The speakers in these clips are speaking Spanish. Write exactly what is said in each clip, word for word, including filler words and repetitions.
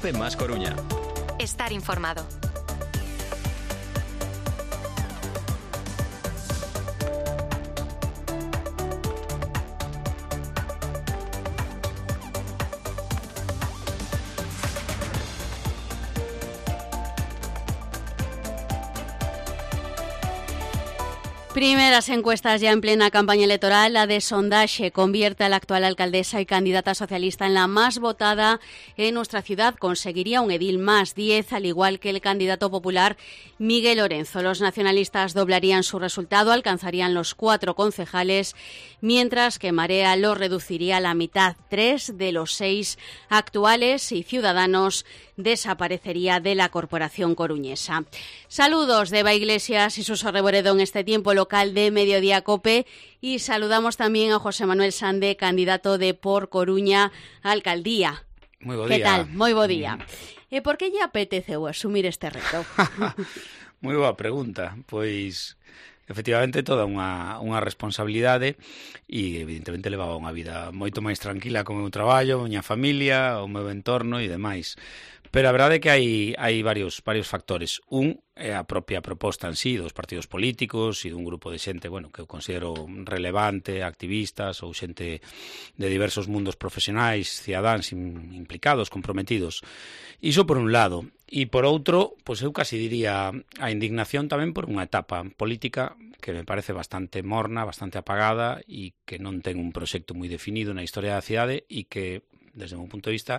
COPE más Coruña. Estar informado. Primeras encuestas ya en plena campaña electoral. La de Sondaxe convierte a la actual alcaldesa y candidata socialista en la más votada en nuestra ciudad. Conseguiría un edil más diez, al igual que el candidato popular Miguel Lorenzo. Los nacionalistas doblarían su resultado, alcanzarían los cuatro concejales, mientras que Marea lo reduciría a la mitad, tres de los seis actuales, y Ciudadanos desaparecería de la corporación coruñesa. Saludos de Eva Iglesias y Suso Reboredo en este tiempo local de Mediodía COPE, y saludamos también a José Manuel Sande, candidato de Por Coruña Alcaldía. Moi bo día. Que tal? Moi bo día. Mm. E por que lle apeteceu asumir este reto? Moi boa pregunta. Pois, efectivamente, toda unha, unha responsabilidade e, evidentemente, levaba unha vida moito máis tranquila con o meu traballo, a miña familia, o meu entorno e demais. Pero a verdade é que hai, hai varios, varios factores. Un é a propia proposta en sí dos partidos políticos e dun grupo de xente, bueno, que eu considero relevante, activistas ou xente de diversos mundos profesionais, cidadáns implicados, comprometidos. Iso por un lado. E por outro, pois eu casi diría a indignación tamén por unha etapa política que me parece bastante morna, bastante apagada e que non ten un proxecto moi definido na historia da cidade e que, desde o meu punto de vista,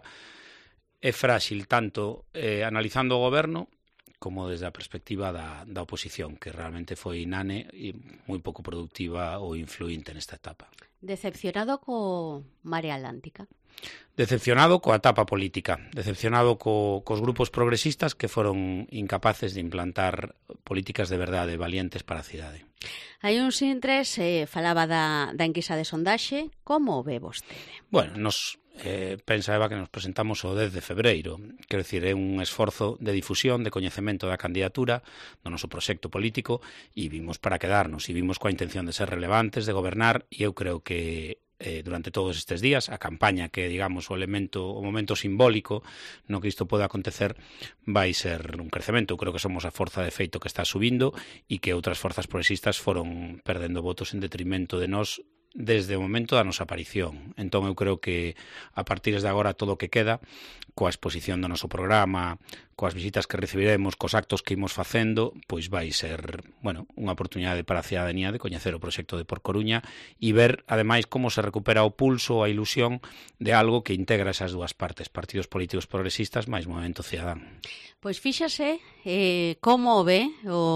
é frágil tanto eh, analizando o goberno como desde a perspectiva da, da oposición, que realmente foi inane e moi pouco productiva ou influinte nesta etapa. Decepcionado co Marea Atlántica? Decepcionado coa etapa política, decepcionado co, cos grupos progresistas que foron incapaces de implantar políticas de verdade valientes para a cidade. Hai uns intres, eh, falaba da, da enquisa de Sondaxe, como o ve vostede? Bueno, nos eh, pensa, Eva, que nos presentamos o dez de febreiro. Quero dicir, é un esforzo de difusión, de coñecemento da candidatura, do noso proxecto político, e vimos para quedarnos, e vimos coa intención de ser relevantes, de gobernar, e eu creo que eh, durante todos estes días, a campaña que, digamos, o elemento, o momento simbólico no que isto pode acontecer, vai ser un crecemento. Eu creo que somos a forza de feito que está subindo e que outras forzas progresistas foron perdendo votos en detrimento de nós desde o momento da nosa aparición. Entón, eu creo que a partir de agora todo o que queda, coa exposición do noso programa, coas visitas que recibiremos, cos actos que imos facendo, pois vai ser, bueno, unha oportunidade para a cidadanía de coñecer o proxecto de Por Coruña e ver, ademais, como se recupera o pulso, a ilusión de algo que integra esas dúas partes, partidos políticos progresistas máis Movemento Cidadán. Pois fíxase eh, como o ve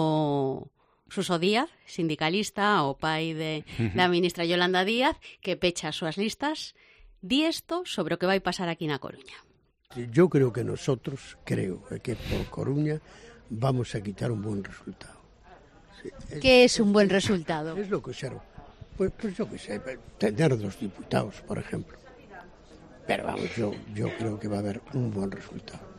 o Suso Díaz, sindicalista, o pai de, da ministra Yolanda Díaz, que pecha as súas listas. Di isto sobre o que vai pasar aquí na Coruña. Yo creo que nosotros, creo que por Coruña vamos a quitar un buen resultado. Sí, es, ¿Qué es un buen resultado? Es lo que observo. Pues, pues yo qué sé, tener dos diputados, por ejemplo. Pero vamos, yo, yo creo que va a haber un buen resultado.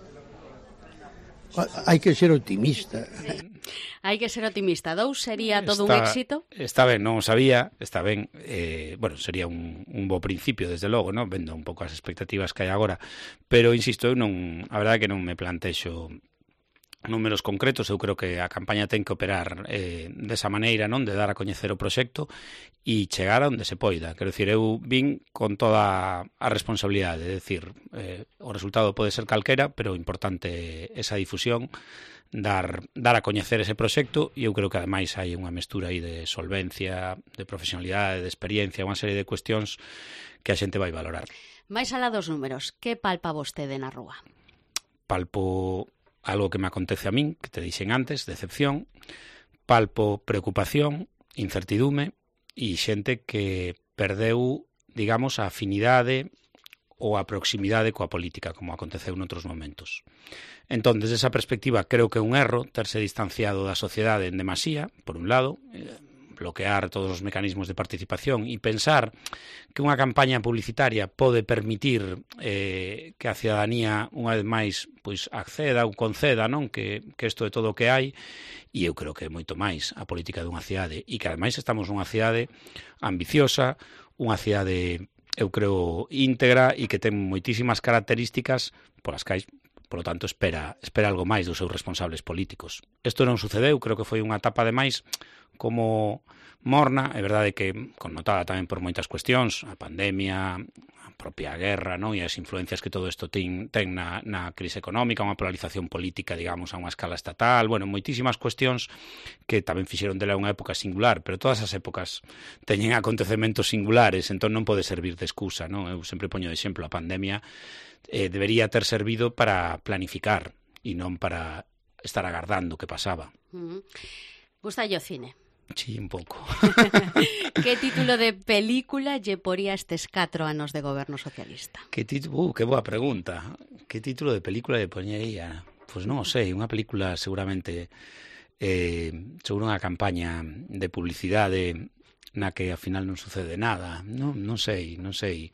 Hai que ser optimista. Sí. Hai que ser optimista. Dous sería todo está, un éxito? Está ben, non o sabía, está ben. Eh, bueno, sería un, un bo principio, desde logo, non? Vendo un pouco as expectativas que hai agora. Pero, insisto, eu non, a verdade é que non me plantexo números concretos. Eu creo que a campaña ten que operar eh, desa maneira, non? De dar a coñecer o proxecto e chegar a onde se poida. Quero dicir, eu vin con toda a responsabilidade, de decir, eh, o resultado pode ser calquera, pero importante esa difusión, dar, dar a coñecer ese proxecto, e eu creo que ademais hai unha mestura aí de solvencia, de profesionalidade, de experiencia, unha serie de cuestións que a xente vai valorar. Mais alá dos números, que palpa vostede na rúa? Palpo algo que me acontece a min, que te dixen antes, decepción, palpo preocupación, incertidume e xente que perdeu, digamos, a afinidade ou a proximidade coa política, como aconteceu noutros momentos. Entón, desde esa perspectiva, creo que é un erro terse distanciado da sociedade en demasía, por un lado, eh, bloquear todos os mecanismos de participación e pensar que unha campaña publicitaria pode permitir eh, que a cidadanía, unha vez máis, pois acceda ou conceda, non, que, que isto é todo o que hai, e eu creo que é moito máis a política dunha cidade, e que ademais estamos nunha cidade ambiciosa, unha cidade, eu creo, íntegra e que ten moitísimas características polas cais Por lo tanto, espera, espera algo máis dos seus responsables políticos. Isto non sucedeu, creo que foi unha etapa de máis como morna, é verdade que connotada tamén por moitas cuestións, a pandemia, a propia guerra, non? E as influencias que todo isto ten, ten na, na crise económica, unha polarización política, digamos, a unha escala estatal, bueno, moitísimas cuestións que tamén fixeron dela unha época singular, pero todas as épocas teñen acontecementos singulares, entón non pode servir de excusa, non? Eu sempre poño de exemplo a pandemia, eh, debería ter servido para planificar e non para estar agardando que pasaba. Uh-huh. Gusta yo cine? Sí, un pouco. Que título de película lle poría estes catro anos de goberno socialista? Que título, uh, que boa pregunta. Que título de película lle poñería? Pois non o sei, unha película seguramente eh, sobre unha campaña de publicidade na que ao final non sucede nada. Non, non sei, non sei.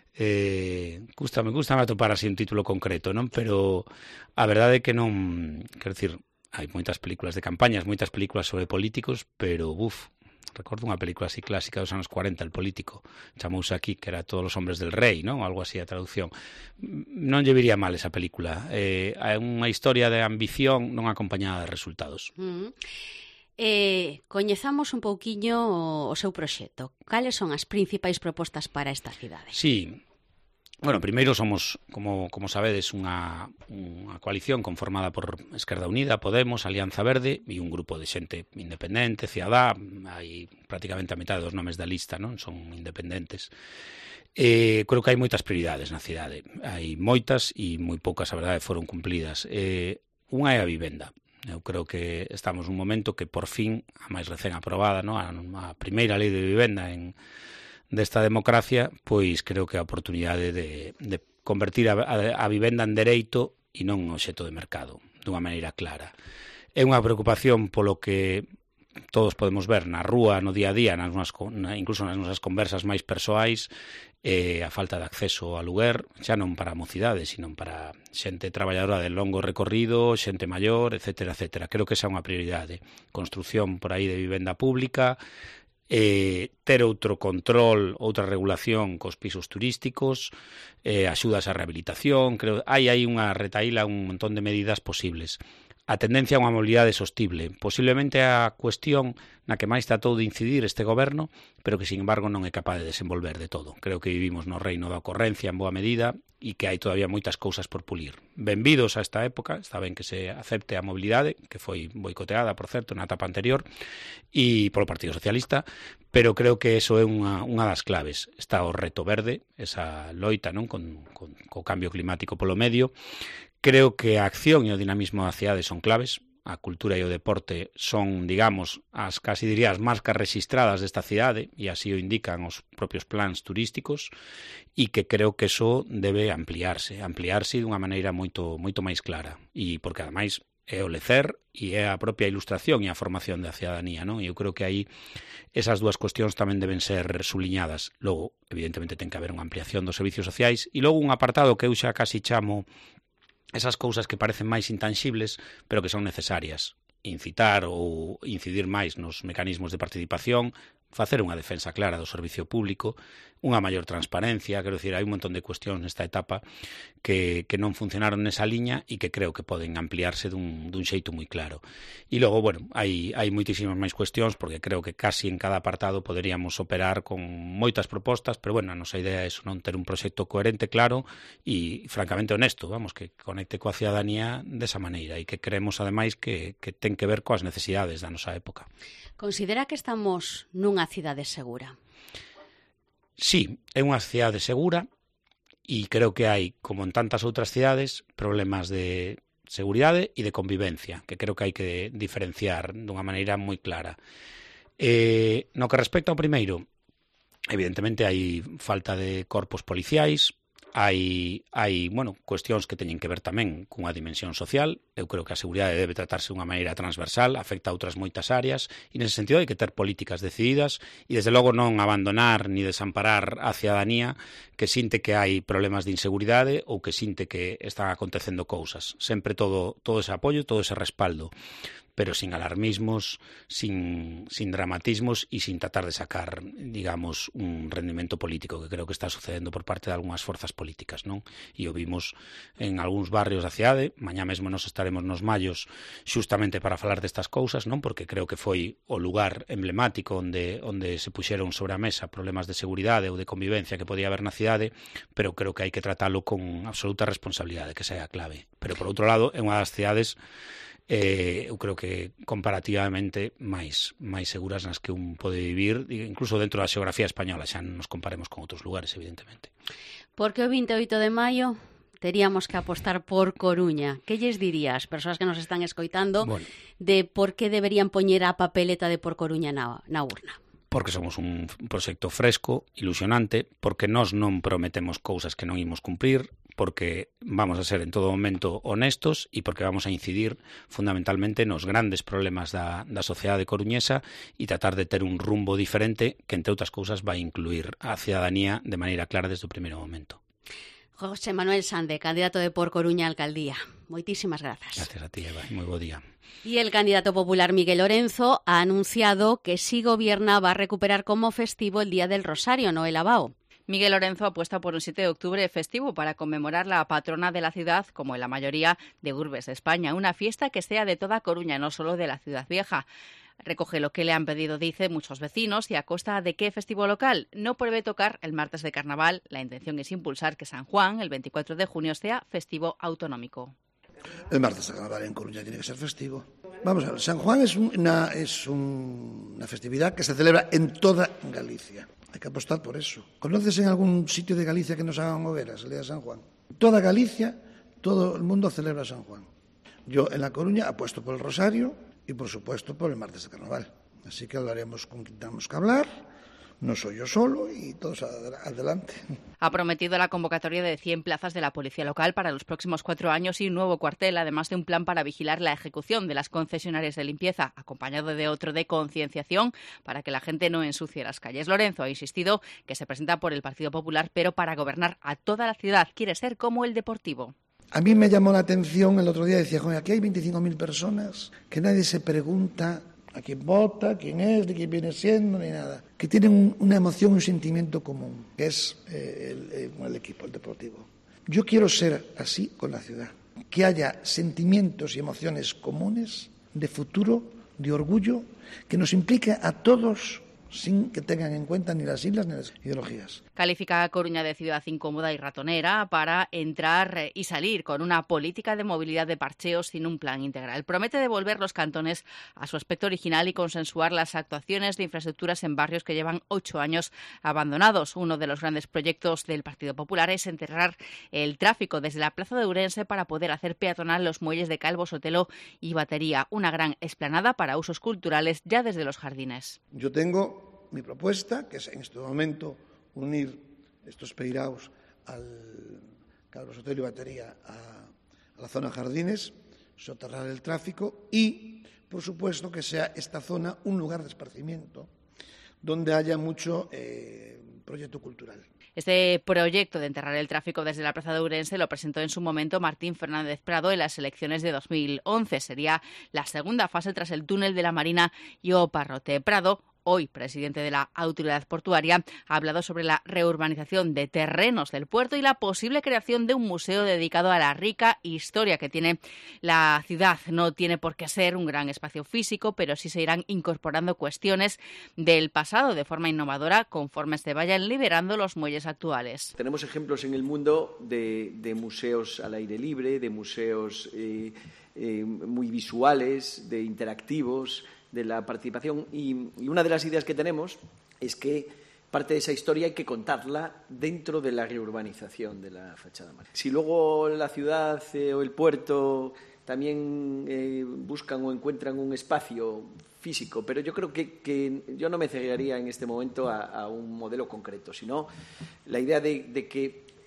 Eh, gustame, gustame atopar así un título concreto, non? Pero a verdade é que non, quero dicir, hai moitas películas de campañas, moitas películas sobre políticos, pero, buf, recordo unha película así clásica dos anos cuarenta, El político, chamouse aquí, que era Todos os hombres del rei, non? Algo así a traducción. Non lle viría mal esa película. É eh, unha historia de ambición non acompañada de resultados. Uh-huh. Eh, coñezamos un pouquiño o, o seu proxecto. Cales son as principais propostas para esta cidade? Sí. Bueno, primeiro somos, como, como sabedes, unha, unha coalición conformada por Esquerda Unida, Podemos, Alianza Verde e un grupo de xente independente, Ciadá, hai prácticamente a metade dos nomes da lista, non? Son independentes. Eh, creo que hai moitas prioridades na cidade. Hai moitas e moi poucas, a verdade, foron cumplidas. Eh, unha é a vivenda. Eu creo que estamos nun momento que, por fin, a máis recén aprobada, non? A, a primeira lei de vivenda en desta democracia, pois creo que a oportunidade de, de convertir a, a, a vivenda en dereito e non un obxecto de mercado, dunha maneira clara. É unha preocupación polo que todos podemos ver na rúa, no día a día, nas nosas, incluso nas nosas conversas máis persoais, eh, a falta de acceso ao lugar, xa non para a mocidade, sino para xente traballadora de longo recorrido, xente maior, etcétera, etcétera. Creo que esa é unha prioridade. Construción por aí de vivenda pública, eh, ter outro control, outra regulación cos pisos turísticos, eh, axudas á rehabilitación, creo hai aí unha retaíla, un montón de medidas posibles. A tendencia a unha mobilidade sostible, posiblemente a cuestión na que máis tratou de incidir este goberno, pero que, sin embargo, non é capaz de desenvolver de todo. Creo que vivimos no reino da ocorrencia en boa medida e que hai todavía moitas cousas por pulir. Benvidos a esta época, está ben que se acepte a mobilidade, que foi boicoteada, por certo, na etapa anterior, e polo Partido Socialista, pero creo que eso é unha, unha das claves. Está o reto verde, esa loita, non, con, con, co cambio climático polo medio. Creo que a acción e o dinamismo da cidade son claves. A cultura e o deporte son, digamos, as casi diría as marcas registradas desta cidade, e así o indican os propios plans turísticos, e que creo que eso debe ampliarse, ampliarse dunha maneira moito moito máis clara, e porque ademais é o lecer e é a propia ilustración e a formación da cidadanía, non? E eu creo que aí esas dúas cuestións tamén deben ser subliñadas. Logo, evidentemente, ten que haber unha ampliación dos servicios sociais, e logo un apartado que eu xa casi chamo esas cousas que parecen máis intangibles, pero que son necesarias. Incitar ou incidir máis nos mecanismos de participación, facer unha defensa clara do servicio público, unha maior transparencia, quero dicir, hai un montón de cuestións nesta etapa que, que non funcionaron nesa liña e que creo que poden ampliarse dun, dun xeito moi claro. E logo, bueno, hai, hai moitísimas máis cuestións, porque creo que casi en cada apartado poderíamos operar con moitas propostas, pero, bueno, a nosa idea é eso, non ter un proxecto coherente, claro, e francamente honesto, vamos, que conecte coa cidadanía desa maneira e que creemos, ademais, que, que ten que ver coas necesidades da nosa época. Considera que estamos nunha cidade segura? Sí, é unha cidade segura e creo que hai, como en tantas outras cidades, problemas de seguridade e de convivencia, que creo que hai que diferenciar dunha maneira moi clara. Eh, no que respecta ao primeiro, evidentemente hai falta de corpos policiais, hai, hai bueno, cuestións que teñen que ver tamén cunha dimensión social. Eu creo que a seguridade debe tratarse dunha maneira transversal, afecta a outras moitas áreas, e nese sentido hai que ter políticas decididas e, desde logo, non abandonar ni desamparar a cidadanía que sinte que hai problemas de inseguridade ou que sinte que están acontecendo cousas. Sempre todo, todo ese apoio, todo ese respaldo. pero sin alarmismos, sin, sin dramatismos y sin tratar de sacar, digamos, un rendimento político que creo que está sucedendo por parte de algunhas forzas políticas, non? E o vimos en algúns barrios da cidade. Mañá mesmo nos estaremos nos Mallos xustamente para falar destas cousas, non? Porque creo que foi o lugar emblemático onde, onde se puxeron sobre a mesa problemas de seguridade ou de convivencia que podía haber na cidade, pero creo que hai que tratalo con absoluta responsabilidade, que esa é a clave. Pero, por outro lado, é unha das cidades eh, eu creo que comparativamente máis máis seguras nas que un pode vivir, incluso dentro da xeografía española, xa non nos comparemos con outros lugares, evidentemente. Por que o vinte e oito de maio teríamos que apostar por Coruña? Que lles dirías, persoas que nos están escoitando, bueno, de por que deberían poñer a papeleta de por Coruña na, na urna? Porque somos un proxecto fresco, ilusionante, porque nós non prometemos cousas que non imos cumprir, porque vamos a ser en todo momento honestos e porque vamos a incidir fundamentalmente nos grandes problemas da, da sociedade coruñesa e tratar de ter un rumbo diferente que, entre outras cousas, vai incluir a cidadanía de maneira clara desde o primeiro momento. José Manuel Sande, candidato de Por Coruña a Alcaldía. Moitísimas grazas. Gracias a ti, Eva. Moi bo día. Y el candidato popular Miguel Lorenzo ha anunciado que si gobierna va a recuperar como festivo el Día del Rosario, no el Abao. Miguel Lorenzo apuesta por un siete de octubre festivo para conmemorar la patrona de la ciudad, como en la mayoría de urbes de España. Una fiesta que sea de toda Coruña, no solo de la ciudad vieja. Recoge lo que le han pedido, dice, muchos vecinos, y a costa de qué festivo local. No prevé tocar el martes de carnaval. La intención es impulsar que San Juan, el veinticuatro de junio, sea festivo autonómico. El martes de carnaval en Coruña tiene que ser festivo. Vamos a ver, San Juan es una, es un, una festividad que se celebra en toda Galicia. Hay que apostar por eso. ¿Conoces en algún sitio de Galicia que nos hagan hogueras el día de San Juan? Toda Galicia, todo el mundo celebra San Juan. Yo en La Coruña apuesto por el Rosario y, por supuesto, por el martes de carnaval. Así que hablaremos con quien tengamos que hablar. No soy yo solo y todos adelante. Ha prometido la convocatoria de cien plazas de la policía local para los próximos cuatro años y un nuevo cuartel, además de un plan para vigilar la ejecución de las concesionarias de limpieza, acompañado de otro de concienciación para que la gente no ensucie las calles. Lorenzo ha insistido que se presenta por el Partido Popular, pero para gobernar a toda la ciudad quiere ser como el Deportivo. A mí me llamó la atención el otro día, decía, joder, aquí hay veinticinco mil personas que nadie se pregunta a quién vota, quién es, de quién viene siendo, ni nada. Que tienen un, una emoción, un sentimiento común, que es eh, el, el, el equipo, el Deportivo. Yo quiero ser así con la ciudad. Que haya sentimientos y emociones comunes, de futuro, de orgullo, que nos implique a todos sin que tengan en cuenta ni las siglas ni las ideologías. Califica a Coruña de ciudad incómoda y ratonera para entrar y salir con una política de movilidad de parcheos sin un plan integral. Promete devolver los cantones a su aspecto original y consensuar las actuaciones de infraestructuras en barrios que llevan ocho años abandonados. Uno de los grandes proyectos del Partido Popular es enterrar el tráfico desde la Plaza de Ourense para poder hacer peatonal los muelles de Calvo, Sotelo y Batería. Una gran explanada para usos culturales ya desde los jardines. Yo tengo mi propuesta, que es en este momento unir estos peiraos al Calvo, Sotelo y Batería a, a la zona jardines, soterrar el tráfico y, por supuesto, que sea esta zona un lugar de esparcimiento donde haya mucho eh, proyecto cultural. Este proyecto de enterrar el tráfico desde la Plaza de Ourense lo presentó en su momento Martín Fernández Prado en las elecciones de dos mil once. Sería la segunda fase tras el túnel de la Marina y o Parrote. Prado, hoy presidente de la Autoridad Portuaria, ha hablado sobre la reurbanización de terrenos del puerto y la posible creación de un museo dedicado a la rica historia que tiene la ciudad. No tiene por qué ser un gran espacio físico, pero sí se irán incorporando cuestiones del pasado de forma innovadora conforme se vayan liberando los muelles actuales. Tenemos ejemplos en el mundo de, de museos al aire libre, de museos eh, eh, muy visuales, de interactivos, de la participación y, y una de las ideas que tenemos es que parte de esa historia hay que contarla dentro de la reurbanización de la fachada marítima. Si luego la ciudad eh, o el puerto también eh, buscan o encuentran un espacio físico, pero yo creo que, que yo no me cerraría en este momento a, a un modelo concreto, sino la idea de, de que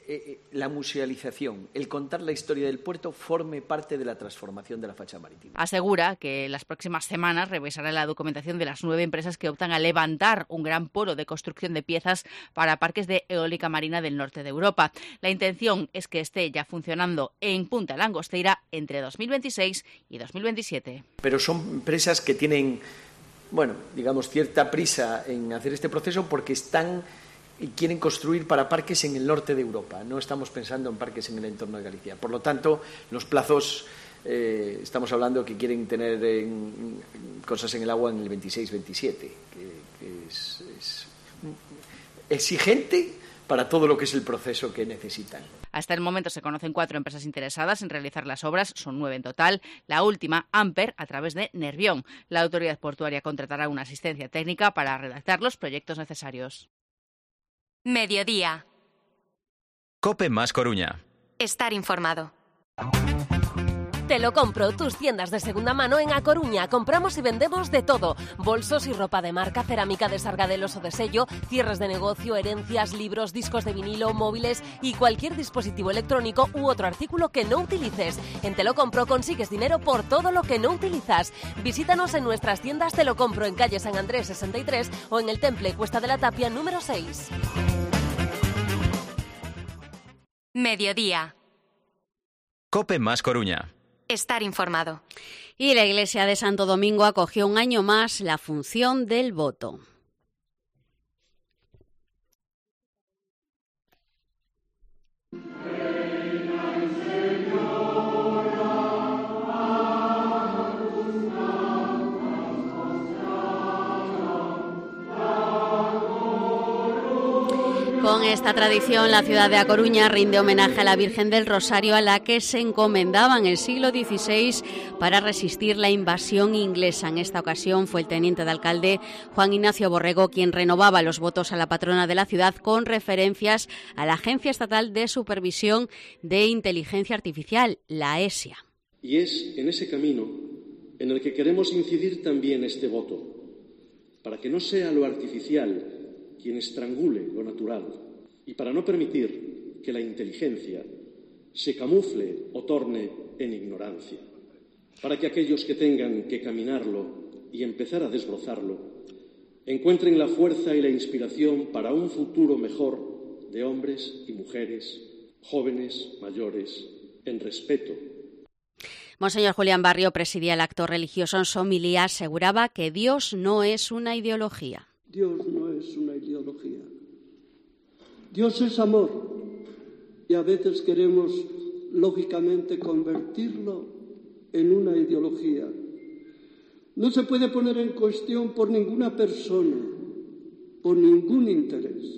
eh, la musealización, el contar la historia del puerto, forme parte de la transformación de la fachada marítima. Asegura que en las próximas semanas revisará la documentación de las nueve empresas que optan a levantar un gran polo de construcción de piezas para parques de eólica marina del norte de Europa. La intención es que esté ya funcionando en Punta Langosteira entre dos mil veintiséis y dos mil veintisiete. Pero son empresas que tienen, bueno, digamos, cierta prisa en hacer este proceso porque están y quieren construir para parques en el norte de Europa. No estamos pensando en parques en el entorno de Galicia. Por lo tanto, los plazos, eh, estamos hablando que quieren tener en, cosas en el agua en el veintiséis veintisiete, que, que es, es exigente para todo lo que es el proceso que necesitan. Hasta el momento se conocen cuatro empresas interesadas en realizar las obras, son nueve en total. La última, Amper, a través de Nervión. La autoridad portuaria contratará una asistencia técnica para redactar los proyectos necesarios. Mediodía. COPE más Coruña. Estar informado. Te lo compro, tus tiendas de segunda mano en A Coruña. Compramos y vendemos de todo. Bolsos y ropa de marca, cerámica de Sargadelos o de sello, cierres de negocio, herencias, libros, discos de vinilo, móviles y cualquier dispositivo electrónico u otro artículo que no utilices. En Te lo compro consigues dinero por todo lo que no utilizas. Visítanos en nuestras tiendas Te lo compro en calle San Andrés sesenta y tres o en el Temple Cuesta de la Tapia número seis. Mediodía. COPE más Coruña. Estar informado. Y la Iglesia de Santo Domingo acogió un año más la función del voto. Con esta tradición, la ciudad de A Coruña rinde homenaje a la Virgen del Rosario, a la que se encomendaba en el siglo dieciséis para resistir la invasión inglesa. En esta ocasión fue el teniente de alcalde Juan Ignacio Borrego quien renovaba los votos a la patrona de la ciudad con referencias a la Agencia Estatal de Supervisión de Inteligencia Artificial, la ESIA. Y es en ese camino en el que queremos incidir también este voto, para que no sea lo artificial quien estrangule lo natural, y para no permitir que la inteligencia se camufle o torne en ignorancia, para que aquellos que tengan que caminarlo y empezar a desbrozarlo encuentren la fuerza y la inspiración para un futuro mejor de hombres y mujeres, jóvenes, mayores, en respeto. Monseñor Julián Barrio presidía el acto religioso. En su homilía aseguraba que Dios no es una ideología. Dios no es una ideología. Dios es amor. Y a veces queremos, lógicamente, convertirlo en una ideología. No se puede poner en cuestión por ninguna persona, por ningún interés.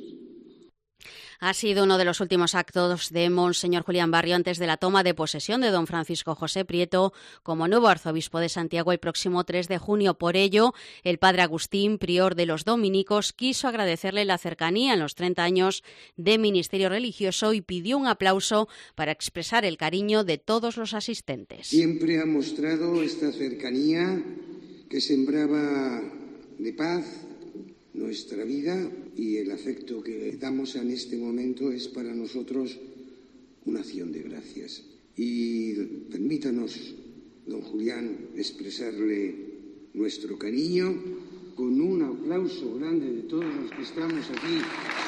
Ha sido uno de los últimos actos de Monseñor Julián Barrio antes de la toma de posesión de don Francisco José Prieto como nuevo arzobispo de Santiago el próximo tres de junio. Por ello, el padre Agustín, prior de los dominicos, quiso agradecerle la cercanía en los treinta años de ministerio religioso y pidió un aplauso para expresar el cariño de todos los asistentes. Siempre ha mostrado esta cercanía que sembraba de paz nuestra vida, y el afecto que damos en este momento es para nosotros una acción de gracias. Y permítanos, don Julián, expresarle nuestro cariño con un aplauso grande de todos los que estamos aquí.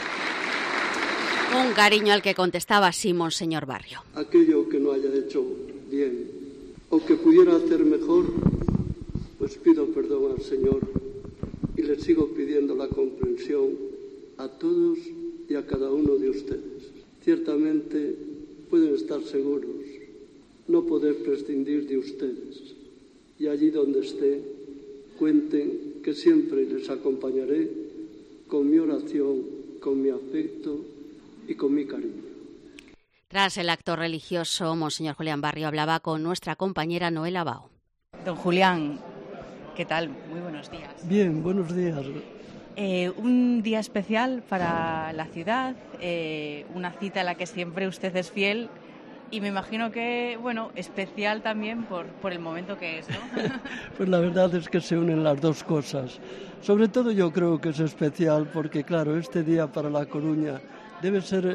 Un cariño al que contestaba así Monseñor Barrio. Aquello que no haya hecho bien o que pudiera hacer mejor, pues pido perdón al Señor. Y les sigo pidiendo la comprensión a todos y a cada uno de ustedes. Ciertamente pueden estar seguros, no poder prescindir de ustedes. Y allí donde esté, cuenten que siempre les acompañaré con mi oración, con mi afecto y con mi cariño. Tras el acto religioso, Monseñor Julián Barrio hablaba con nuestra compañera Noela Bao. Don Julián, ¿qué tal? Muy buenos días. Bien, buenos días. Eh, un día especial para la ciudad, eh, una cita a la que siempre usted es fiel y me imagino que, bueno, especial también por, por el momento que es, ¿no? Pues la verdad es que se unen las dos cosas. Sobre todo yo creo que es especial porque, claro, este día para La Coruña debe ser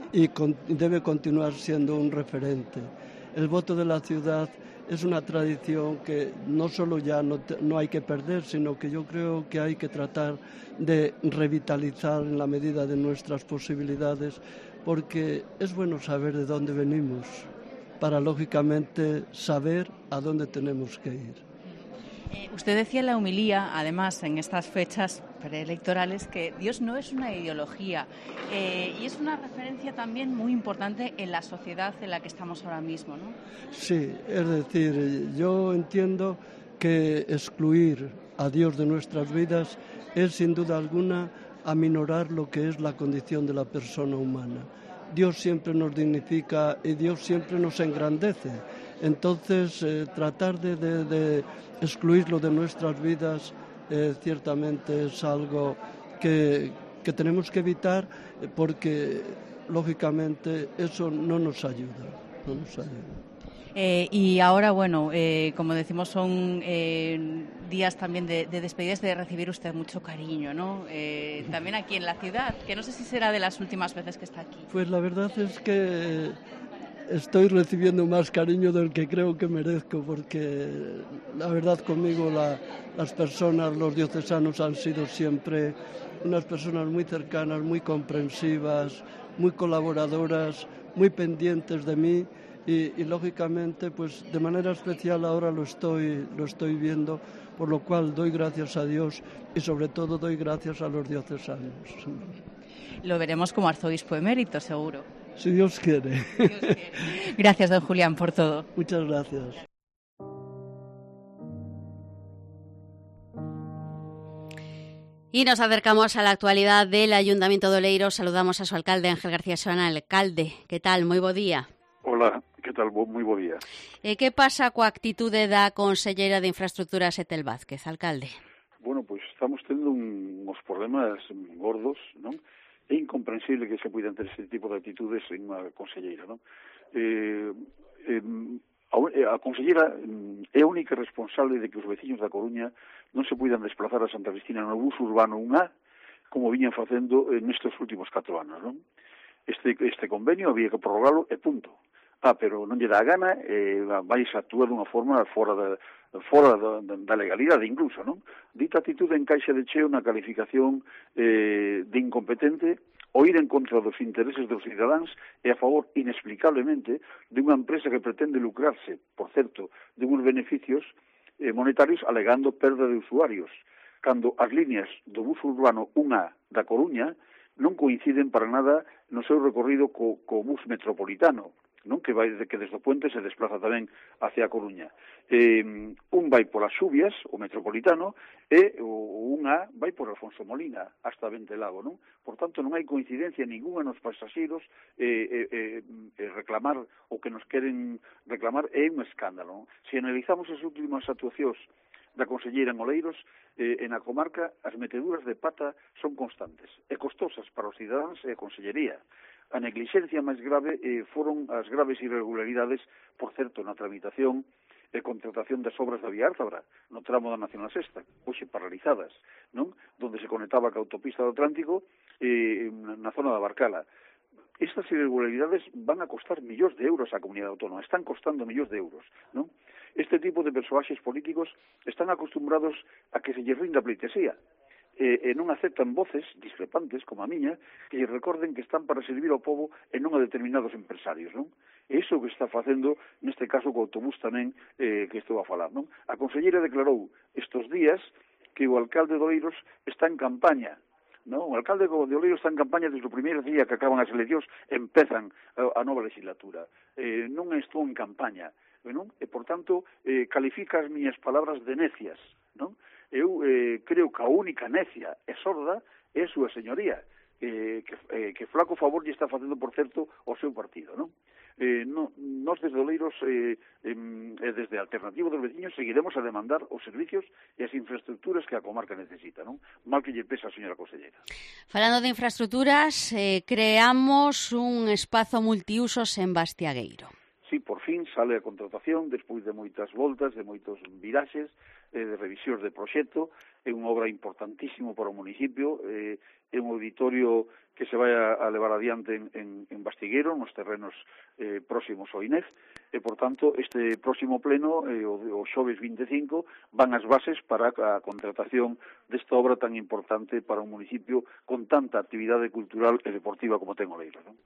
y con, debe continuar siendo un referente. El voto de la ciudad es una tradición que no solo ya no, te, no hay que perder, sino que yo creo que hay que tratar de revitalizar en la medida de nuestras posibilidades, porque es bueno saber de dónde venimos, para lógicamente saber a dónde tenemos que ir. Eh, usted decía en la homilía, además, en estas fechas preelectorales, que Dios no es una ideología eh, y es una referencia también muy importante en la sociedad en la que estamos ahora mismo, ¿no? Sí, es decir, yo entiendo que excluir a Dios de nuestras vidas es sin duda alguna aminorar lo que es la condición de la persona humana. Dios siempre nos dignifica y Dios siempre nos engrandece. Entonces, eh, tratar de, de, de excluirlo de nuestras vidas eh, ciertamente es algo que, que tenemos que evitar porque, lógicamente, eso no nos ayuda. No nos ayuda. Eh, y ahora, bueno, eh, como decimos, son eh, días también de, de despedidas, de recibir usted mucho cariño, ¿no? Eh, también aquí en la ciudad, que no sé si será de las últimas veces que está aquí. Pues la verdad es que estoy recibiendo más cariño del que creo que merezco, porque la verdad conmigo la, las personas, los diocesanos han sido siempre unas personas muy cercanas, muy comprensivas, muy colaboradoras, muy pendientes de mí. Y, y lógicamente, pues de manera especial ahora lo estoy, lo estoy viendo, por lo cual doy gracias a Dios y sobre todo doy gracias a los diocesanos. Lo veremos como arzobispo emérito, seguro. Si Dios quiere. Dios quiere. Gracias, don Julián, por todo. Muchas gracias. Y nos acercamos a la actualidad del Ayuntamiento de Oleiros. Saludamos a su alcalde, Ángel García Soana. Alcalde, que tal? Moi bo día. Hola, que tal? Moi bo día. E que pasa coa actitude da conselleira de Infraestructuras, Etel Vázquez, alcalde? Bueno, pois pues estamos tendo un, uns problemas gordos, non? É incomprensible que se puidan ter ese tipo de actitudes en unha conselleira, non? Eh, eh, a, a conselleira é a única responsable de que os veciños da Coruña non se puidan desplazar a Santa Cristina no bus urbano un A, como viñan facendo nestes últimos catro anos, non? Este, este convenio había que prorrogalo e punto. Ah, pero non lle dá a gana, eh, vais a actuar dunha forma fora da, fora da, da legalidade incluso, non? Dita actitude encaixa de cheo na calificación eh, de incompetente o ir en contra dos intereses dos cidadáns e a favor, inexplicablemente, de unha empresa que pretende lucrarse, por certo, de uns beneficios eh, monetarios alegando perda de usuarios, cando as líneas do bus urbano un A da Coruña non coinciden para nada no seu recorrido co, co bus metropolitano, non? Que vai que desde o puente se desplaza tamén hacia a Coruña. Eh, un vai polas Xubias, o metropolitano, e o un A vai por Alfonso Molina hasta Ventelago, non? Por tanto, non hai coincidencia ninguna nos pasaxeiros eh, eh, eh, reclamar o que nos queren reclamar é un escándalo, non? Se analizamos as últimas actuacións da conselleira en Oleiros, eh, en a comarca, as meteduras de pata son constantes e costosas para os cidadáns e a consellería. A neglixencia máis grave eh, foron as graves irregularidades, por certo, na tramitación e contratación das obras da Vía Ártabra, no tramo da Nacional Sexta, hoxe paralizadas, non? Donde se conectaba ca autopista do Atlántico eh, na zona da Barcala. Estas irregularidades van a costar millóns de euros á comunidade autónoma, están costando millóns de euros, non? Este tipo de persoaxes políticos están acostumbrados a que se lle rinda pleitesía, e non aceptan voces discrepantes, como a miña, que lle recorden que están para servir ao povo e non a determinados empresarios, non? E iso que está facendo, neste caso, co autobús tamén, eh, que estou a falar, non? A conselleira declarou estes días que o alcalde de Oleiros está en campaña, non? O alcalde de Oleiros está en campaña desde o primeiro día que acaban as eleccións, empezan a, a nova legislatura. Eh, non estou en campaña, non? E, por tanto, eh, califica as miñas palabras de necias, non? Eu eh, creo que a única necia e sorda é a súa señoría, eh, que, eh, que flaco favor lle está facendo, por certo, ao seu partido, non? Eh, no, nos desde Oleiros, eh, eh, desde a Alternativa dos Veciños, seguiremos a demandar os servicios e as infraestructuras que a comarca necesita, non? Mal que lle pesa a señora conselleira. Falando de infraestructuras, eh, creamos un espazo multiusos en Bastiagueiro. Sí, por fin sale a contratación, despois de moitas voltas, de moitos viraxes, eh, de revisión de proxecto, é unha obra importantísimo para o municipio, eh, é un auditorio que se vai a, a levar adiante en, en, en Bastiguero, nos terrenos eh, próximos ao I N E F, e, por tanto, este próximo pleno, eh, o, o xoves vinte e cinco, van as bases para a contratación desta obra tan importante para un municipio con tanta actividade cultural e deportiva como ten Oleiros, non?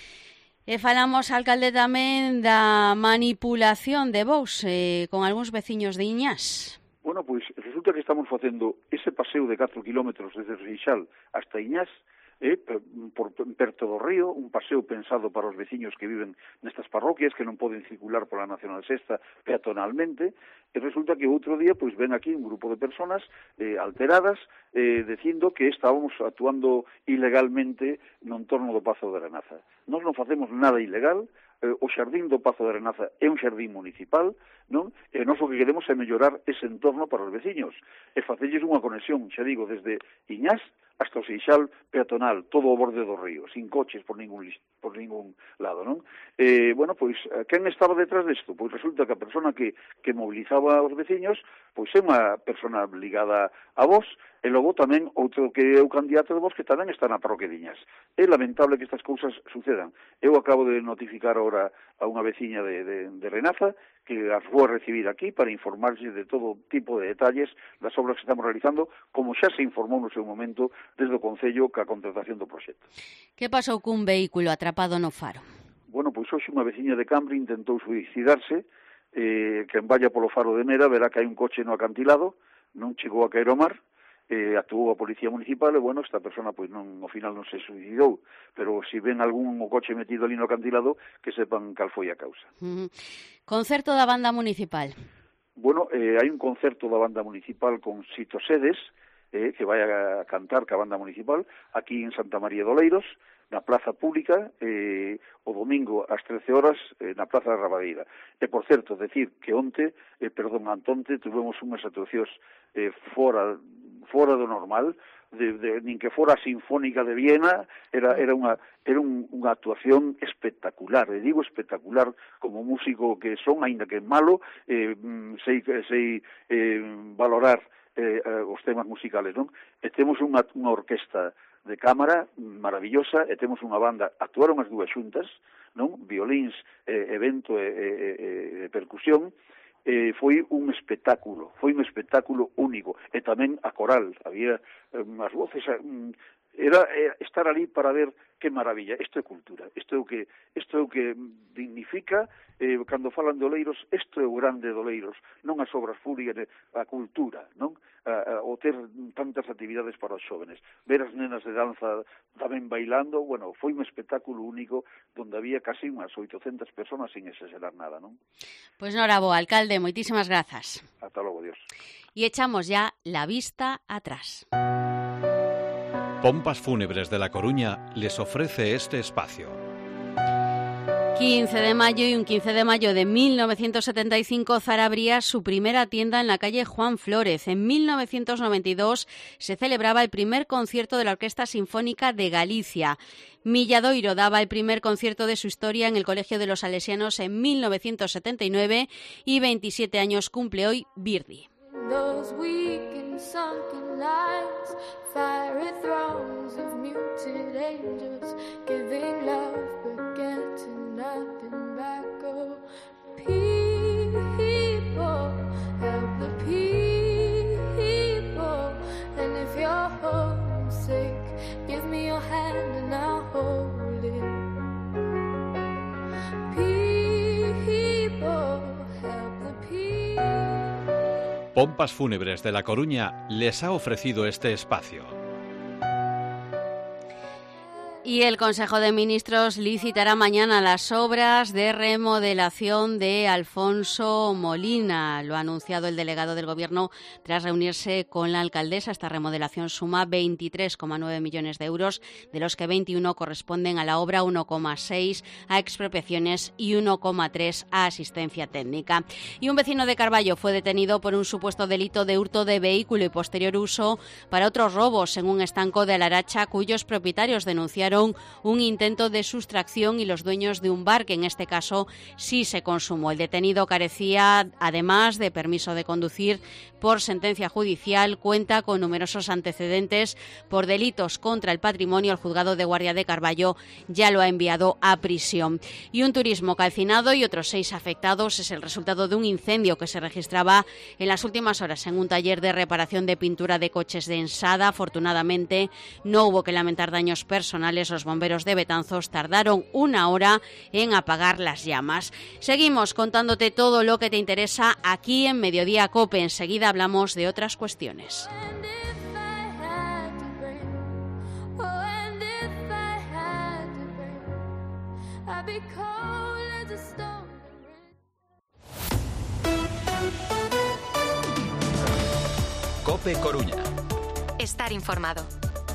E falamos, alcalde, tamén da manipulación de voos eh, con algúns veciños de Iñás. Bueno, pois resulta que estamos facendo ese paseo de catro kilómetros desde Seixal hasta Iñás, eh, por perto do río, un paseo pensado para os veciños que viven nestas parroquias, que non poden circular pola Nacional Sexta peatonalmente, e resulta que outro día pois ven aquí un grupo de personas eh, alteradas, eh, dicindo que estábamos actuando ilegalmente no entorno do Pazo de Arenaza. Nós non facemos nada ilegal, o xardín do Pazo de Arenaza é un xardín municipal, non? E nós o que queremos é mellorar ese entorno para os veciños e facelles unha conexión, xa digo, desde Iñás hasta o Seixal peatonal, todo o borde do río, sin coches por ningún por ningún lado, non? Eh, bueno, pois, quen estaba detrás desto? Pois resulta que a persona que, que mobilizaba os veciños, pois é unha persona ligada a vos, e logo tamén outro que é o candidato de vos que tamén está na parroquia de Iñás. É lamentable que estas cousas sucedan. Eu acabo de notificar ahora a unha veciña de, de, de Renaza que as vou a recibir aquí para informarse de todo tipo de detalles das obras que estamos realizando, como xa se informou no seu momento desde o Concello ca contratación do proxecto. Que pasou cun vehículo atrapado no faro? Bueno, pois hoxe unha veciña de Cambre intentou suicidarse, eh, que en vaya polo faro de Mera verá que hai un coche no acantilado, non chegou a caer ao mar, eh, actuou a Policía Municipal e, bueno, esta persona, pois, non, ao final non se suicidou, pero se ven algún coche metido ali no acantilado, que sepan cal foi a causa. Uh-huh. Concerto da banda municipal. Bueno, eh, hai un concerto da banda municipal con Sito Sedes, eh, que vai a cantar ca banda municipal, aquí en Santa María de Oleiros, na Plaza Pública, eh, o domingo ás trece horas, eh, na Plaza da Rabadeira. E, por certo, decir que onte, eh, perdón, antonte, tuvemos unhas actuacións eh, fora fora do normal, de, de, nin que fora a Sinfónica de Viena, era, era, unha, era un, unha actuación espectacular, e digo espectacular como músico que son, aínda que malo, eh, sei, sei eh, valorar eh, os temas musicales, non? E temos unha, unha orquesta de cámara maravillosa, e temos unha banda, actuaron as dúas xuntas, non? Violíns, eh, evento e, e, e, e percusión. Eh, foi un espectáculo, foi un espectáculo único, e tamén a coral, había eh, as voces, eh, era eh, estar ali para ver que maravilla, isto é cultura, isto é o que isto é o que dignifica, eh, cando falan de Oleiros, isto é o grande de Oleiros, non as obras públicas, a cultura, non? A, a, o ter tantas actividades para os xóvenes, ver as nenas de danza tamén bailando, bueno, foi un espectáculo único donde había casi unhas oitocentas personas sin exagerar nada, non? Pois pues nora bo, alcalde, moitísimas grazas. Ata logo, Dios. Y echamos ya la vista atrás. Pompas Fúnebres de La Coruña les ofrece este espacio. quince de mayo y un quince de mayo de mil novecientos setenta y cinco, Zara abría su primera tienda en la calle Juan Flórez. En mil novecientos noventa y dos se celebraba el primer concierto de la Orquesta Sinfónica de Galicia. Milladoiro daba el primer concierto de su historia en el Colegio de los Salesianos en mil novecientos setenta y nueve y veintisiete años cumple hoy Birdi. Those weak and sunken lines, fiery thrones of muted angels, giving love but getting nothing back. Oh, people, help the people, and if you're homesick, give me your hand and I'll hold it. People, help the people. Pompas Fúnebres de La Coruña les ha ofrecido este espacio. Y el Consejo de Ministros licitará mañana las obras de remodelación de Alfonso Molina. Lo ha anunciado el delegado del Gobierno tras reunirse con la alcaldesa. Esta remodelación suma veintitrés coma nueve millones de euros, de los que veintiuno corresponden a la obra, uno coma seis a expropiaciones y uno coma tres a asistencia técnica. Y un vecino de Carballo fue detenido por un supuesto delito de hurto de vehículo y posterior uso para otros robos en un estanco de Alaracha, cuyos propietarios denunciaron denunciaron un intento de sustracción y los dueños de un bar que en este caso sí se consumó. El detenido carecía, además de permiso de conducir por sentencia judicial, cuenta con numerosos antecedentes por delitos contra el patrimonio. El juzgado de guardia de Carballo ya lo ha enviado a prisión. Y un turismo calcinado y otros seis afectados es el resultado de un incendio que se registraba en las últimas horas en un taller de reparación de pintura de coches de Ensada. Afortunadamente no hubo que lamentar daños personales. Los bomberos de Betanzos tardaron una hora en apagar las llamas. Seguimos contándote todo lo que te interesa aquí en Mediodía Cope. Enseguida hablamos de otras cuestiones. Cope Coruña. Estar informado.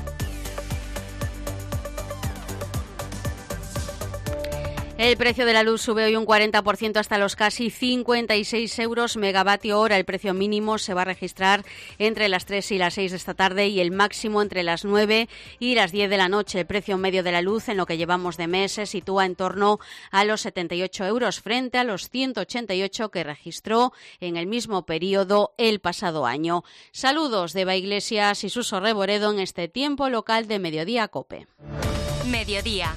El precio de la luz sube hoy un cuarenta por ciento hasta los casi cincuenta y seis euros megavatio hora. El precio mínimo se va a registrar entre las tres y las seis de esta tarde y el máximo entre las nueve y las diez de la noche. El precio medio de la luz en lo que llevamos de mes se sitúa en torno a los setenta y ocho euros frente a los ciento ochenta y ocho que registró en el mismo periodo el pasado año. Saludos de Eva Iglesias y Suso Reboredo en este tiempo local de Mediodía Cope. Mediodía.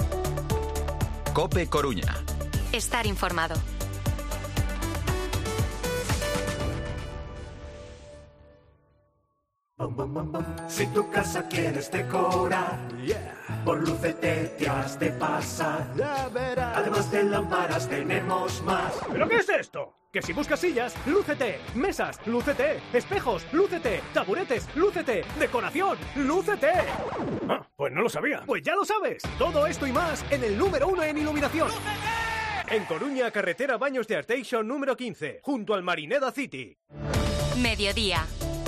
Cope Coruña. Estar informado. Si tu casa quieres decorar, yeah, por Lucete te has de pasar. Ya verás. Además de lámparas tenemos más. ¿Pero qué es esto? Que si buscas sillas, lúcete. Mesas, lúcete. Espejos, lúcete. Taburetes, lúcete. Decoración, lúcete. Ah, pues no lo sabía. Pues ya lo sabes. Todo esto y más en el número uno en iluminación. ¡Lúcete! En Coruña, carretera Baños de Arteixo número quince, junto al Marineda City. Mediodía.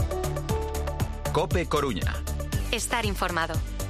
Cope Coruña. Estar informado.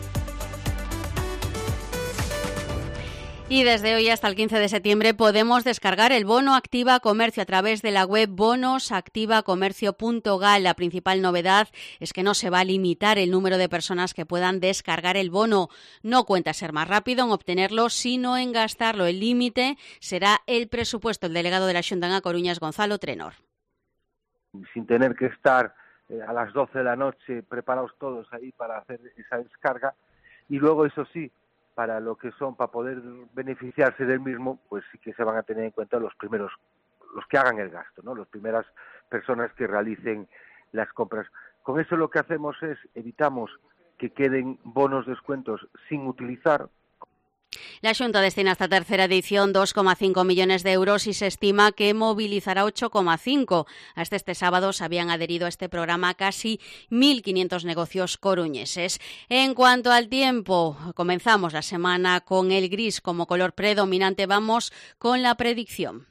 Y desde hoy hasta el quince de septiembre podemos descargar el bono Activa Comercio a través de la web bonos activa comercio punto gal. La principal novedad es que no se va a limitar el número de personas que puedan descargar el bono. No cuenta ser más rápido en obtenerlo, sino en gastarlo. El límite será el presupuesto. El delegado de la Xunta en A Coruña es Gonzalo Trenor. Sin tener que estar eh, a las doce de la noche preparados todos ahí para hacer esa descarga. Y luego, eso sí, para lo que son, para poder beneficiarse del mismo, pues sí que se van a tener en cuenta los primeros, los que hagan el gasto, ¿no? Las primeras personas que realicen las compras. Con eso lo que hacemos es, evitamos que queden bonos descuentos sin utilizar. La Xunta destina a esta tercera edición dos coma cinco millones de euros y se estima que movilizará ocho coma cinco. Hasta este sábado se habían adherido a este programa casi mil quinientos negocios coruñeses. En cuanto al tiempo, comenzamos la semana con el gris como color predominante. Vamos con la predicción.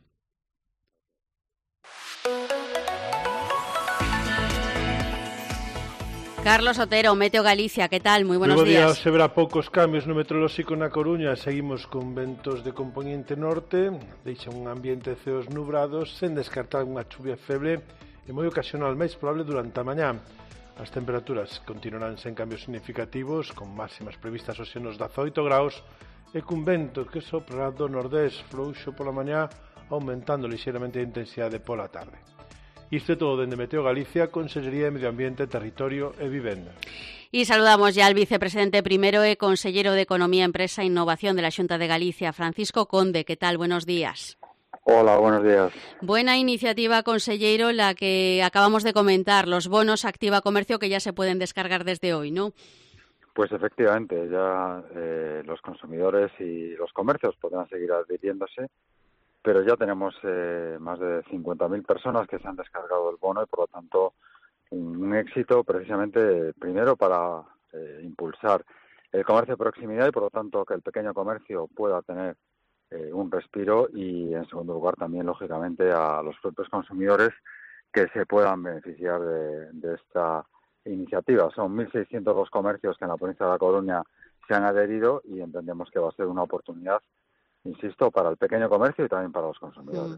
Carlos Otero, Meteo Galicia, ¿qué tal? Muy buenos Muy días. días. Se verá poucos cambios no meteorolóxico na Coruña. Seguimos con ventos de componente norte, deixan un ambiente de ceos nubrados, sen descartar unha chuvia feble e moi ocasional máis probable durante a mañá. As temperaturas continuarán sen cambios significativos, con máximas previstas hoxe nos dezaoito graus e cun vento que soprará do nordés frouxo pola mañá, aumentando lixeiramente a intensidade pola tarde. Isto é todo dende Meteo Galicia, Consellería de Medio Ambiente, Territorio e Vivenda. Y saludamos ya al vicepresidente primero e consellero de Economía, Empresa e Innovación de la Xunta de Galicia, Francisco Conde. ¿Qué tal? Buenos días. Hola, buenos días. Buena iniciativa, consellero, la que acabamos de comentar, los bonos Activa Comercio que ya se pueden descargar desde hoy, ¿no? Pues efectivamente, ya eh, los consumidores y los comercios podrán seguir adhiriéndose, pero ya tenemos eh, más de cincuenta mil personas que se han descargado el bono y, por lo tanto, un, un éxito precisamente, primero, para eh, impulsar el comercio de proximidad y, por lo tanto, que el pequeño comercio pueda tener eh, un respiro y, en segundo lugar, también, lógicamente, a los propios consumidores que se puedan beneficiar de, de esta iniciativa. Son mil seiscientos los comercios que en la provincia de La Coruña se han adherido y entendemos que va a ser una oportunidad, insisto, para el pequeño comercio y también para los consumidores.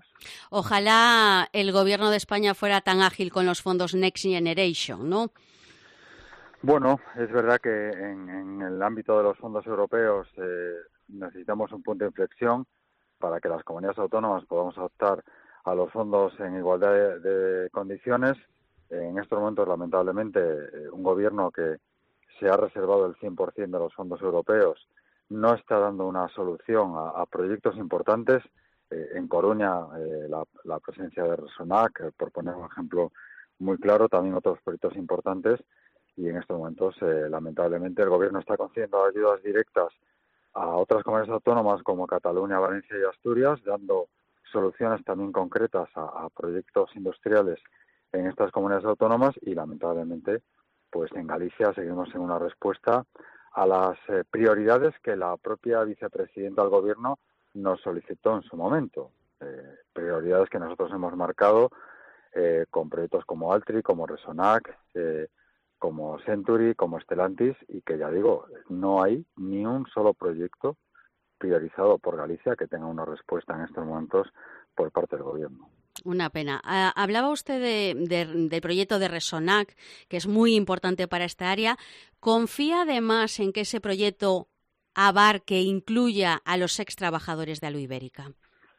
Ojalá el Gobierno de España fuera tan ágil con los fondos Next Generation, ¿no? Bueno, es verdad que en, en el ámbito de los fondos europeos eh, necesitamos un punto de inflexión para que las comunidades autónomas podamos optar a los fondos en igualdad de, de condiciones. En estos momentos, lamentablemente, eh, un gobierno que se ha reservado el cien por ciento de los fondos europeos no está dando una solución a, a proyectos importantes. Eh, en Coruña, eh, la, la presencia de Resonac, eh, por poner un ejemplo muy claro, también otros proyectos importantes, y en estos momentos, eh, lamentablemente, el gobierno está concediendo ayudas directas a otras comunidades autónomas como Cataluña, Valencia y Asturias, dando soluciones también concretas a, a proyectos industriales en estas comunidades autónomas, y lamentablemente pues en Galicia seguimos en una respuesta a las eh, prioridades que la propia vicepresidenta del gobierno nos solicitó en su momento, eh, prioridades que nosotros hemos marcado eh, con proyectos como Altri, como Resonac, eh, como Century, como Stellantis, y que ya digo, no hay ni un solo proyecto priorizado por Galicia que tenga una respuesta en estos momentos por parte del gobierno. Una pena. Uh, hablaba usted de, de, del proyecto de Resonac, que es muy importante para esta área. ¿Confía además en que ese proyecto abarque e incluya a los ex trabajadores de Aluibérica?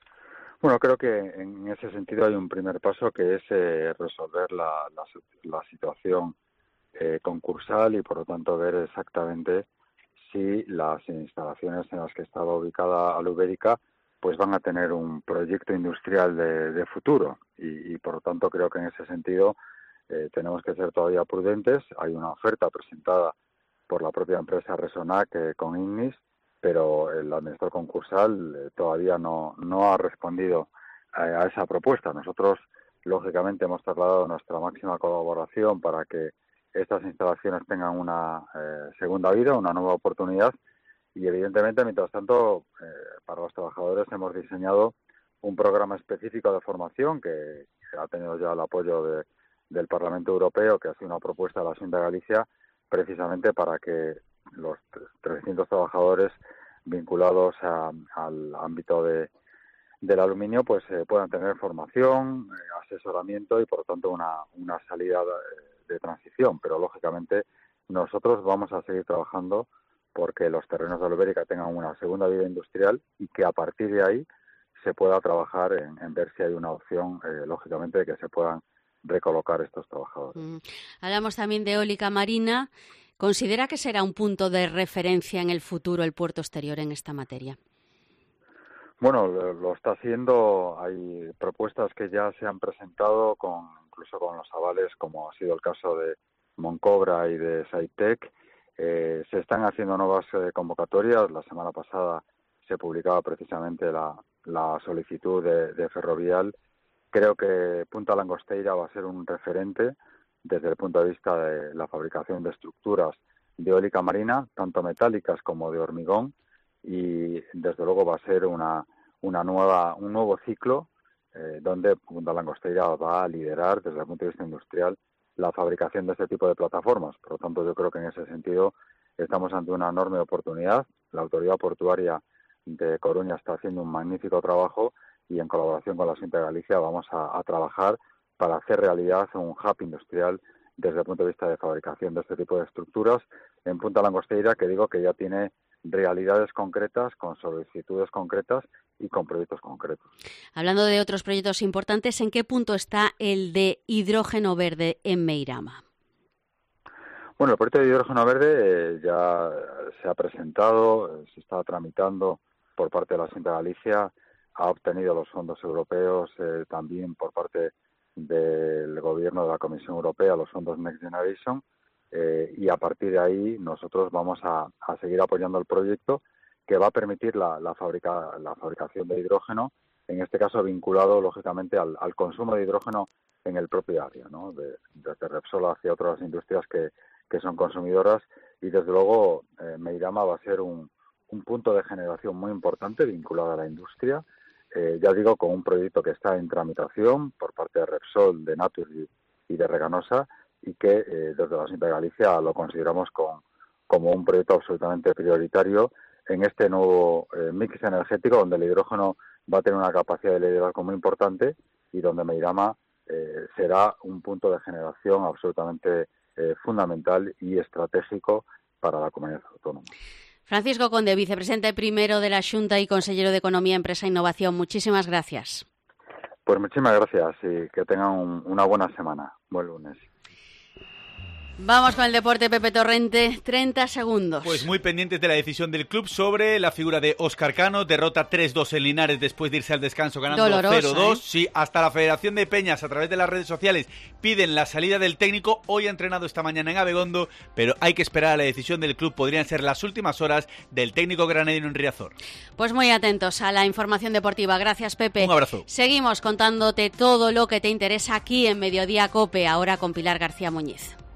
Bueno, creo que en ese sentido hay un primer paso, que es eh, resolver la, la, la situación eh, concursal y, por lo tanto, ver exactamente si las instalaciones en las que estaba ubicada Aluibérica pues van a tener un proyecto industrial de, de futuro, y, y por lo tanto creo que en ese sentido eh, tenemos que ser todavía prudentes. Hay una oferta presentada por la propia empresa Resonac eh, con Ignis, pero el administrador concursal eh, todavía no, no ha respondido a, a esa propuesta. Nosotros, lógicamente, hemos trasladado nuestra máxima colaboración para que estas instalaciones tengan una eh, segunda vida, una nueva oportunidad. Y, evidentemente, mientras tanto, eh, para los trabajadores hemos diseñado un programa específico de formación que, que ha tenido ya el apoyo de, del Parlamento Europeo, que ha sido una propuesta de la Xunta de Galicia, precisamente para que los trescientos trabajadores vinculados a, al ámbito de, del aluminio pues eh, puedan tener formación, eh, asesoramiento y, por lo tanto, una, una salida de, de transición. Pero, lógicamente, nosotros vamos a seguir trabajando porque los terrenos de Aluibérica tengan una segunda vida industrial y que a partir de ahí se pueda trabajar en, en ver si hay una opción, eh, lógicamente, de que se puedan recolocar estos trabajadores. Mm. Hablamos también de eólica marina. ¿Considera que será un punto de referencia en el futuro el puerto exterior en esta materia? Bueno, lo, lo está haciendo. Hay propuestas que ya se han presentado, con incluso con los avales, como ha sido el caso de Moncobra y de Saitec. Eh, se están haciendo nuevas eh, convocatorias. La semana pasada se publicaba precisamente la, la solicitud de, de Ferrovial. Creo que Punta Langosteira va a ser un referente desde el punto de vista de la fabricación de estructuras de eólica marina, tanto metálicas como de hormigón, y desde luego va a ser una, una nueva, un nuevo ciclo eh, donde Punta Langosteira va a liderar desde el punto de vista industrial la fabricación de este tipo de plataformas. Por lo tanto, yo creo que en ese sentido estamos ante una enorme oportunidad. La autoridad portuaria de Coruña está haciendo un magnífico trabajo y, en colaboración con la Xunta de Galicia, vamos a, a trabajar para hacer realidad un hub industrial desde el punto de vista de fabricación de este tipo de estructuras en Punta Langosteira, que digo que ya tiene realidades concretas, con solicitudes concretas y con proyectos concretos. Hablando de otros proyectos importantes, ¿en qué punto está el de hidrógeno verde en Meirama? Bueno, el proyecto de hidrógeno verde eh, ya se ha presentado, eh, se está tramitando por parte de la Xunta de Galicia, ha obtenido los fondos europeos eh, también por parte del Gobierno de la Comisión Europea, los fondos Next Generation, eh, y a partir de ahí nosotros vamos a, a seguir apoyando el proyecto, que va a permitir la, la, fabrica, la fabricación de hidrógeno, en este caso vinculado lógicamente al, al consumo de hidrógeno en el propio área, ¿no? De, desde Repsol hacia otras industrias que, que son consumidoras, y desde luego eh, Meirama va a ser un, un punto de generación muy importante vinculado a la industria. Eh, ya digo, con un proyecto que está en tramitación por parte de Repsol, de Naturgy y de Reganosa, y que eh, desde la Xunta de Galicia lo consideramos con, como un proyecto absolutamente prioritario en este nuevo eh, mix energético, donde el hidrógeno va a tener una capacidad de liderazgo muy importante y donde Meirama eh, será un punto de generación absolutamente eh, fundamental y estratégico para la comunidad autónoma. Francisco Conde, vicepresidente primero de la Xunta y consejero de Economía, Empresa e Innovación, muchísimas gracias. Pues muchísimas gracias y que tengan un, una buena semana. Buen lunes. Vamos con el deporte, Pepe Torrente, treinta segundos. Pues muy pendientes de la decisión del club sobre la figura de Óscar Cano, derrota tres dos en Linares después de irse al descanso ganando cero dos. ¿eh? Sí, hasta la Federación de Peñas a través de las redes sociales piden la salida del técnico. Hoy ha entrenado esta mañana en Abegondo, pero hay que esperar a la decisión del club. Podrían ser las últimas horas del técnico granadino en Riazor. Pues muy atentos a la información deportiva. Gracias, Pepe. Un abrazo. Seguimos contándote todo lo que te interesa aquí en Mediodía COPE, ahora con Pilar García Muñiz.